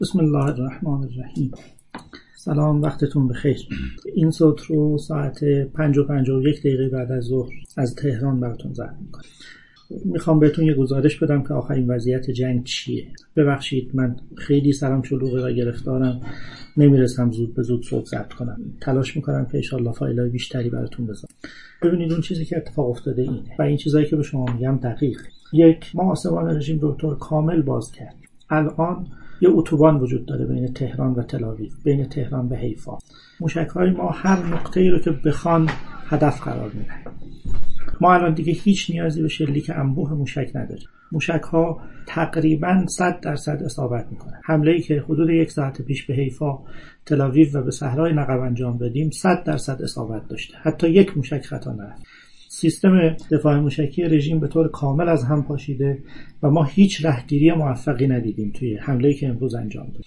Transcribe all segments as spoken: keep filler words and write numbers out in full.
بسم الله الرحمن الرحیم. سلام، وقتتون بخیر. این صوت رو ساعت پنج و پنجاه و یک دقیقه بعد از ظهر از تهران براتون ضبط میکنم. میخوام بهتون یه گزارش بدم که آخرین وضعیت جنگ چیه. ببخشید من خیلی سرم شلوغه و گرفتارم، نمیرسم زود به زود صوت ضبط کنم. تلاش میکنم که انشالله فایلای بیشتری براتون بذارم. ببینید اون چیزی که اتفاق افتاده اینه و این چیزایی که به شما میگم دقیق. یک، ما آسمان رژیم رو طور کامل باز کرد. الان یه اتوبان وجود داره بین تهران و تل‌آویو، بین تهران و حیفا. موشک‌های ما هر نقطه‌ای رو که بخوان هدف قرار میدن. ما الان دیگه هیچ نیازی به شلیک انبوه موشک نداریم. موشک‌ها تقریباً صد درصد اصابت میکنن. حمله‌ای که حدود یک ساعت پیش به حیفا، تل‌آویو و به صحرای نقب انجام دادیم صد درصد اصابت داشته. حتی یک موشک خطا نرفت. سیستم دفاع موشکی رژیم به طور کامل از هم پاشیده و ما هیچ رهگیری موفقی ندیدیم توی حمله‌ای که امروز انجام دادیم.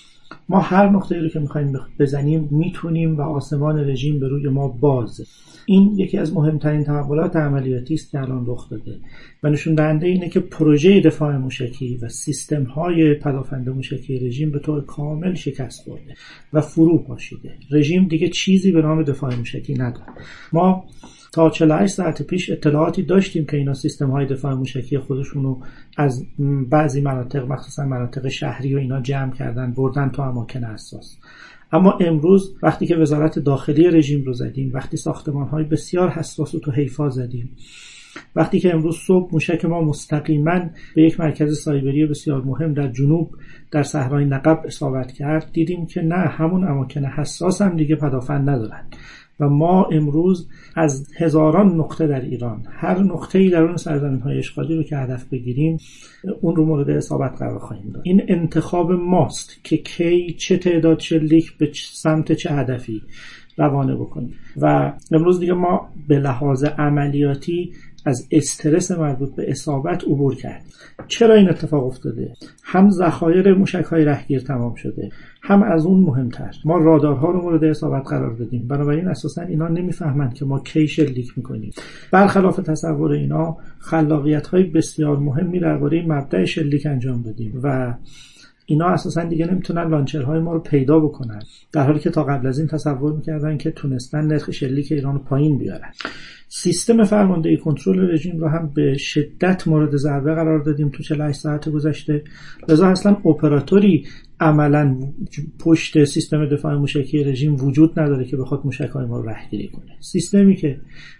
ما هر نقطه‌ای رو که می‌خوایم بزنیم میتونیم و آسمان رژیم به روی ما بازه. این یکی از مهمترین تحولات عملیاتی است که الان رخ داده و نشون دهنده اینه که پروژه دفاع موشکی و سیستم‌های پدافند موشکی رژیم به طور کامل شکست خورده و فرو پاشیده. رژیم دیگه چیزی به نام دفاع موشکی نداره. ما تا چهل و هشت ساعت پیش اطلاعاتی داشتیم که اینا سیستم‌های دفاع موشکی خودشونو از بعضی مناطق، مخصوصا مناطق شهری و اینا جمع کردن، بردن تا اماکن حساس. اما امروز وقتی که وزارت داخلی رژیم رو زدیم، وقتی ساختمان‌های بسیار حساس رو تو حیفا زدیم، وقتی که امروز صبح موشک ما مستقیما به یک مرکز سایبری بسیار مهم در جنوب در صحرای نقب اصابت کرد، دیدیم که نه، همون اماکن حساس هم دیگه پدافند ندارن و ما امروز از هزاران نقطه در ایران هر نقطه‌ای در اون سرزمین‌های اشغالی رو که هدف بگیریم اون رو مورد اصابت قرار خواهیم داد. این انتخاب ماست که کی چه تعداد شلیک به سمت چه هدفی روانه بکنیم و امروز دیگه ما به لحاظ عملیاتی از استرس مربوط به اصابت عبور کردیم. چرا این اتفاق افتاده؟ هم ذخایر موشک‌های رهگیر تمام شده، هم از اون مهمتر ما رادارها رو مورد اصابت قرار دادیم. بنابراین اساساً اینا نمیفهمند که ما کی شلیک میکنیم. برخلاف تصور اینا خلاقیت‌های بسیار مهمی درباره مبدأ شلیک انجام دادیم و اینا اساساً دیگه نمیتونن لانچرهای ما رو پیدا بکنن، در حالی که تا قبل از این تصور میکردن که تونستن نرخ شلیک ایران رو پایین بیارن. سیستم فرماندهی کنترل رژیم رو هم به شدت مورد ضربه قرار دادیم تو چهل و هشت ساعت گذشته. لذا اصلا اپراتوری عملاً پشت سیستم دفاع موشکی رژیم وجود نداره که بخواد موشک‌های ما رو رهگیری کنه. سیستمی که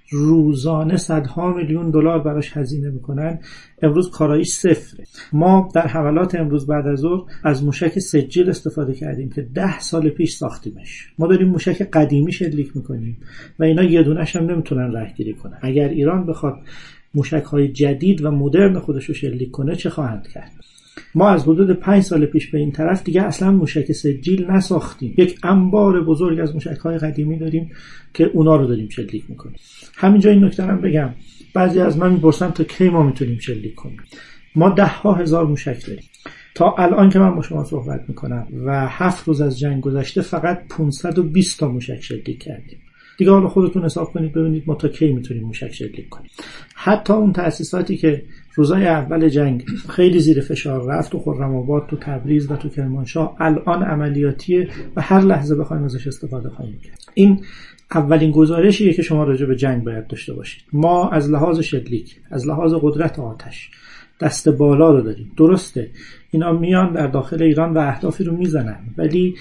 روزانه صدها میلیون دلار براش هزینه میکنن امروز کارایش صفره. ما در حملات امروز بعد از ظهر از موشک سجیل استفاده کردیم که ده سال پیش ساختیمش. ما داریم موشک قدیمی شلیک میکنیم و اینا یه دونه‌ش هم نمیتونن رهگیری کنن. اگر ایران بخواد موشک‌های جدید و مدرن خودش رو شلیک کنه چه خواهند کرد؟ ما از حدود پنج سال پیش به این طرف دیگه اصلا موشک سجیل نساختیم. یک انبار بزرگ از موشک‌های قدیمی داریم که اونا رو داریم شلیک میکنیم. همینجا این نکته رو بگم، بعضی از من میپرسن تا کی ما میتونیم شلیک کنیم. ما ده ها هزار موشک داریم. تا الان که من با شما صحبت میکنم و هفت روز از جنگ گذشته فقط پانصد و بیست تا موشک شلیک کردیم. دیگه حالا خودتون حساب کنید ببینید ما تا کی میتونیم موشک شلیک کنیم. حتی اون تأسیساتی که روزای اول جنگ خیلی زیر فشار رفت، تو خرم‌آباد، تو تبریز و تو کرمانشاه، الان عملیاتیه و هر لحظه بخوایم ازش استفاده خواهیم کرد. این اولین گزارشیه که شما راجع به جنگ باید داشته باشید. ما از لحاظ شلیک، از لحاظ قدرت آتش دست بالا رو داریم. درسته اینا میان در داخل ایران و اهدافی رو میزنن، ولی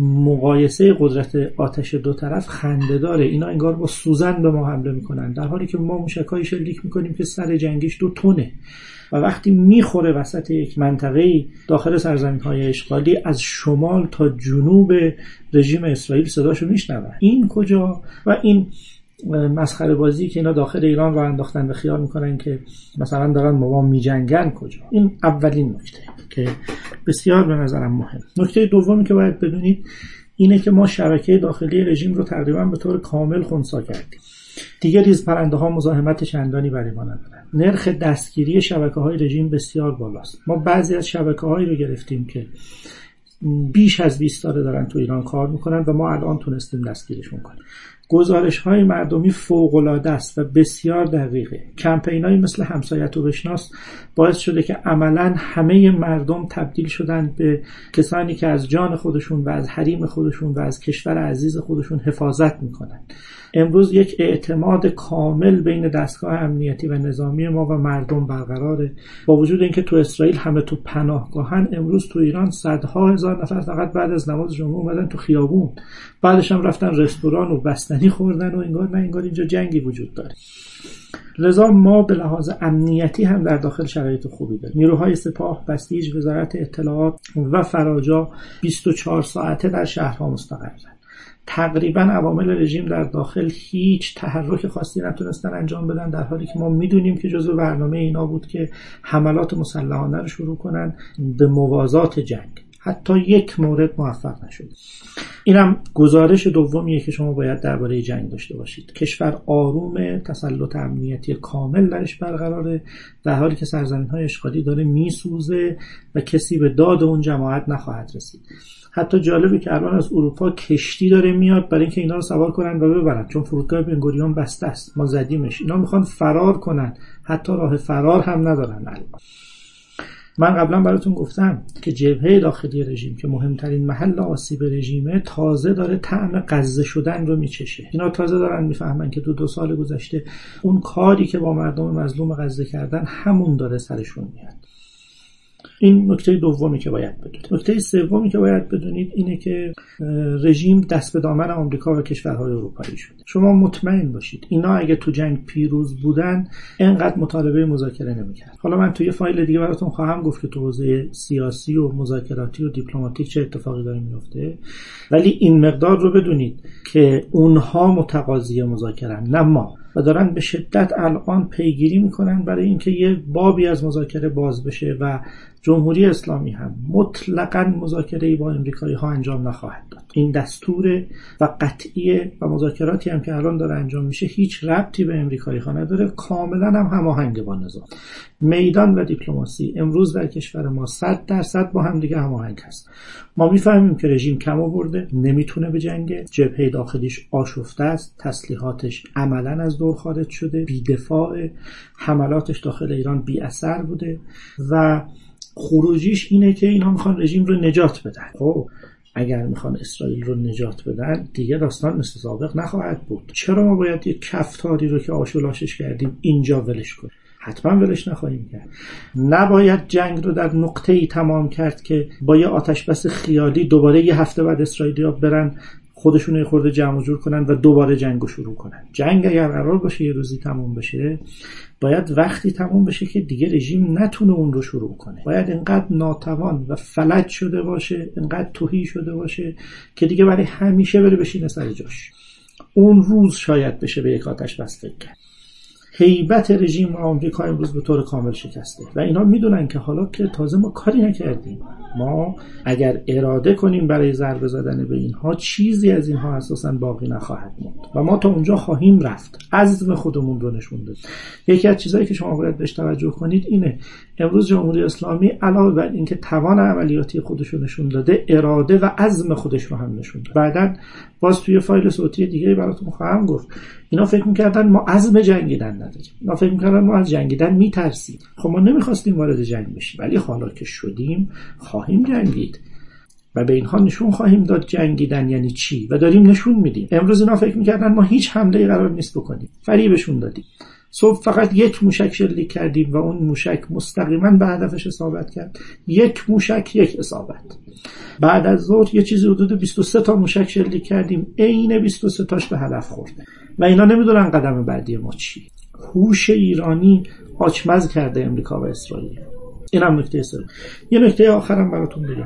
مقایسه قدرت آتش دو طرف خنده داره. اینا انگار با سوزن به ما حمله میکنن، در حالی که ما موشکای شلیک میکنیم که سر جنگیش دو تونه و وقتی میخوره وسط یک منطقه داخل سرزمین‌های اشغالی از شمال تا جنوب رژیم اسرائیل صداشو میشنون. این کجا؟ و این مسخره بازی که اینا داخل ایران رو انداختن و خیال میکنن که مثلا دارن با ما میجنگن کجا. این اولین نکته که بسیار به نظرم مهم. نکته دومی که باید بدونید اینه که ما شبکه داخلی رژیم رو تقریبا به طور کامل خنثی کردیم. دیگه ریز پرنده ها مزاحمت چندانی برای ما ندارن. نرخ دستگیری شبکه های رژیم بسیار بالاست. ما بعضی از شبکه هایی رو گرفتیم که بیش از بیست ساله دارن تو ایران کار میکنن و ما الان تونستیم دستگیرشون کنیم. گزارش‌های مردمی فوق‌العاده است و بسیار دقیقه. کمپینایی مثل همسایت و بشناس باعث شده که عملاً همه مردم تبدیل شدن به کسانی که از جان خودشون و از حریم خودشون و از کشور عزیز خودشون حفاظت میکنن. امروز یک اعتماد کامل بین دستگاه امنیتی و نظامی ما و مردم برقراره. با وجود اینکه تو اسرائیل همه تو پناهگاهن، امروز تو ایران صدها هزار نفر فقط بعد از نماز جمعه اومدن تو خیابون، بعدش هم رفتن رستوران و بستنی خوردن و انگار نه انگار اینجا جنگی وجود داره. لذا ما به لحاظ امنیتی هم در داخل شرایط خوبی داریم. نیروهای سپاه، بسیج، وزارت اطلاعات و فراجا بیست و چهار ساعته در شهرها مستقرن. تقریبا عوامل رژیم در داخل هیچ تحرک خاصی نتونستن انجام بدن، در حالی که ما میدونیم که جزو برنامه اینا بود که حملات مسلحانه رو شروع کنن به موازات جنگ. حتی یک مورد موفق نشد. اینم گزارش دومیه که شما باید درباره جنگ داشته باشید. کشور آرومه، تسلط امنیتی کامل درش برقراره، در حالی که سرزمین‌های اشغالی داره میسوزه و کسی به داد اون جماعت نخواهد رسید. حتی جالبه که الان از اروپا کشتی داره میاد برای اینکه اینا رو سوار کنن و ببرن، چون فرودگاه بنگوریون بسته است، ما زدیمش. اینا میخوان فرار کنن، حتی راه فرار هم ندارن الان. من قبلا براتون گفتم که جبهه داخلی رژیم که مهمترین محل آسیب رژیمه، تازه داره طعم غزه شدن رو میچشه. اینا تازه دارن میفهمن که دو دو سال گذشته اون کاری که با مردم مظلوم غزه کردن همون داره سرشون میاد. این نکته دومی که باید بدونید. نکته سومی که باید بدونید اینه که رژیم دست به دامن آمریکا و کشورهای اروپایی شده. شما مطمئن باشید اینا اگه تو جنگ پیروز بودن اینقدر مطالبه مذاکره نمی‌کردن. حالا من تو یه فایل دیگه براتون خواهم گفت که تو حوزه سیاسی و مذاکراتی و دیپلماتیک چه اتفاقی داره میفته، ولی این مقدار رو بدونید که اونها متقاضی مذاکره‌اند نه ما، و دارن به شدت الان پیگیری میکنن برای اینکه یه بابی از مذاکره باز بشه و جمهوری اسلامی هم مطلقاً مذاکره‌ای با امریکایی ها انجام نخواهد داد. این دستور و قطعیه و مذاکراتی هم که الان داره انجام میشه هیچ ربطی به امریکایی ها نداره، کاملا هم هماهنگ با نظام. میدان و دیپلماسی امروز در کشور ما صد درصد با هم دیگه هماهنگ هست. ما میفهمیم که رژیم کم آورده، نمیتونه به جنگ، جبهه داخلیش آشفته است، تسلیحاتش عملاً از دور خارج شده، بی‌دفاع، حملاتش داخل ایران بی اثر بوده و خروجیش اینه که اینا میخوان رژیم رو نجات بدن. خب اگر میخوان اسرائیل رو نجات بدن دیگه داستان مثل سابق نخواهد بود. چرا ما باید یک کفتاری رو که آشولاشش کردیم اینجا ولش کنیم؟ حتما ولش نخواهیم کرد. نباید جنگ رو در نقطه‌ای تمام کرد که با یه آتش بس خیالی دوباره یه هفته بعد اسرائیلی‌ها برن خودشون یه خورده جمع جور کنن و دوباره جنگو شروع کنن. جنگ اگر قرار باشه یه روزی تموم بشه، باید وقتی تموم بشه که دیگه رژیم نتونه اون رو شروع کنه. باید اینقدر ناتوان و فلج شده باشه، اینقدر تهی شده باشه که دیگه برای همیشه بره بشینه سر جاش. اون روز شاید بشه به یک آتش بس فکر کرد. هیبت رژیم آمریکا امروز به طور کامل شکسته و اینا میدونن که حالا که تازه ما کاری نکردیم، ما اگر اراده کنیم برای ضربه زدن به اینها چیزی از اینها اساساً باقی نخواهد موند و ما تا اونجا خواهیم رفت. عزم خودمون رو نشون دادیم. یکی از چیزایی که شما باید بهش توجه کنید اینه امروز جمهوری اسلامی علاوه بر اینکه توان عملیاتی خودش رو نشون داده، اراده و عزم خودش رو هم نشون داده. بعداً باز توی فایل صوتی دیگه براتون خواهم گفت اینا فکر می‌کردن ما عزم جنگیدن نداریم. اینا فکر می‌کردن ما از جنگیدن می‌ترسیم. خب ما نمی‌خواستیم وارد جنگ بشیم، ولی حالا که شدیم خواهیم جنگید و به اینها نشون خواهیم داد جنگیدن یعنی چی و داریم نشون میدیم. امروز اینا فکر می‌کردن ما هیچ حمله‌ای قرار نیست بکنیم. فریبشون دادیم. صبح فقط یک موشک شلیک کردیم و اون موشک مستقیما به هدفش اصابت کرد. یک موشک یک اصابت. بعد از ظهر یه چیزی حدود بیست و سه تا موشک شلیک کردیم، عین بیست و سه تاش به هدف خورده و اینا نمیدونن قدم بعدی ما چیه. هوش ایرانی آچمز کرده امریکا و اسرائیل. اینم نکته سوم. یه نکته آخرم براتون بگم.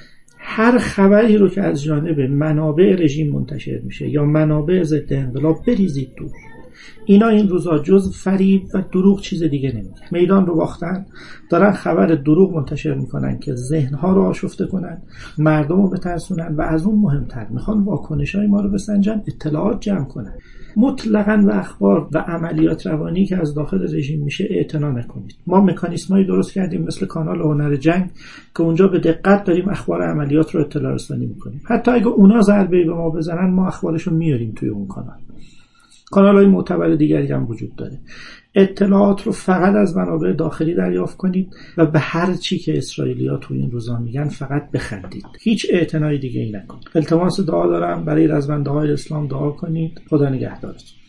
هر خبری رو که از جانب منابع رژیم منتشر میشه یا منابع ضد انقلاب بریزید دور. اینا این روزا جز فریب و دروغ چیز دیگه نمیگن. میدان رو باختن، دارن خبر دروغ منتشر میکنن که ذهنها رو آشفته کنن، مردم رو بترسونن و از اون مهمتر میخوان واکنشای ما رو بسنجن، اطلاعات جمع کنن. مطلقاً به اخبار و عملیات روانی که از داخل رژیم میشه اعتنا نکنید. ما مکانیزمایی درست کردیم مثل کانال هنر جنگ که اونجا به دقت داریم اخبار عملیات رو اطلاع رسانی میکنیم. حتی اگه اونا ضربه‌ای به ما بزنن ما اخبارشو میاریم توی اون کانال. کانال‌های معتبر دیگری هم وجود داره. اطلاعات رو فقط از منابع داخلی دریافت کنید و به هر چی که اسرائیلی‌ها تو این روزا میگن فقط بخندید. هیچ اعتنای دیگه ای نکنید. التماس دعا دارم برای رزمنده‌های اسلام دعا کنید. خدا نگهدارتون.